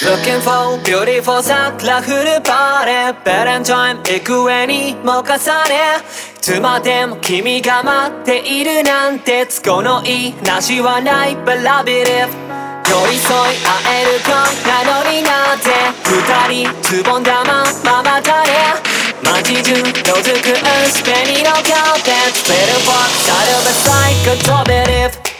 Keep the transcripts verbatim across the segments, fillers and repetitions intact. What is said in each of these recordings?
Looking for beautiful 桜降るバレーバレンタイン幾重にも重ねいつまでも君が待っているなんて都合のいいなしはない But love it if 寄り添い合えるかなのになって二人つぼんだまままたね街中色づく薄紅のカーペット Little box out of a cycle top it if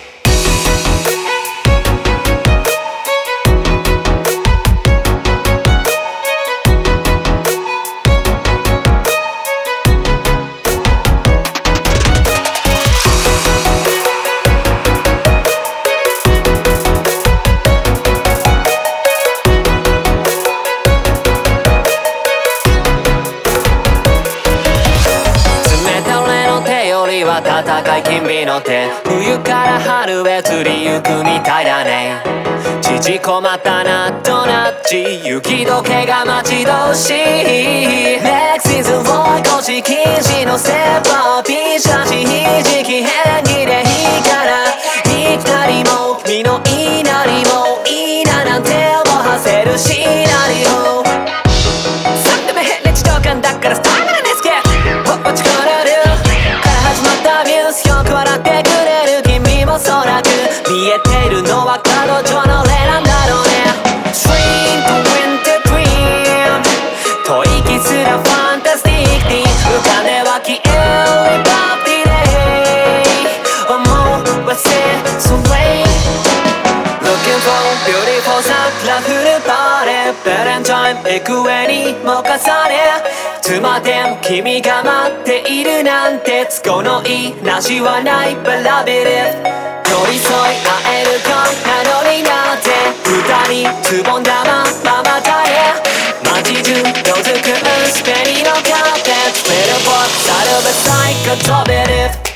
暖かい君の手冬から春へ移りゆくみたいだね縮こまったナットナッチ雪解けが待ち遠しい Next season を越し禁止のセーバーピシャチひじき変にでいいからいきなりも身のいいなりもいいななんて思わせるシナリオさんでも変な地上感だからスタイルなんですけど What you gonna do始まったミュースよく笑ってくれる君もそらく見えているのは彼女の例なんだろうね Dream to win the dream 吐息すらファンタスティックに浮かんでは消えるバッティデイ思わせそれ Looking for beautiful 桜降るバレーバレンタイン幾重にも重ねいつまでも君が待っているなんて都合のいいなしはない But love it if 寄り添い合えるかなのになって二人つぼんだまままたね街中色づく薄紅のカーペット Little box out of a cycle top it if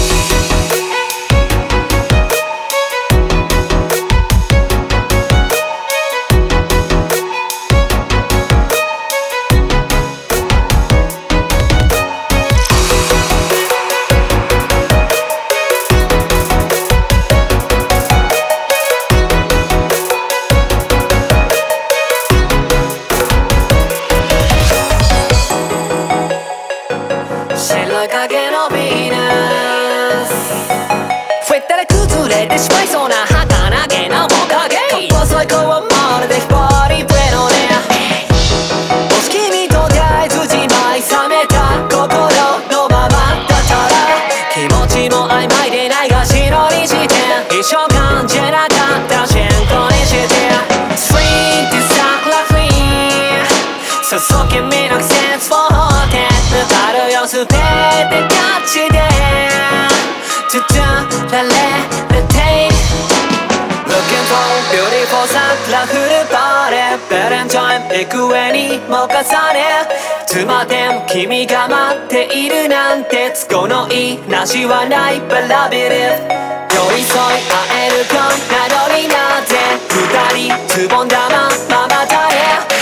白影のヴィーナス増えたら崩れてしまいそうな儚げな面影細い子はまるで一人ブレのねもし君と出会えずじまい冷めた心のままだったら気持ちも曖昧でないが白にして一生感じなかったら真空にして Sweet is sakura free 注ぎ身の季節を放ってあるよすべてガチで To do la la la take Looking for beautiful 桜降るバレーバレンタイン幾重にも重ねいつまでも君が待っているなんて都合のいいなしはない But love it if 寄り添い合えるかなのになって二人つぼんだまままたね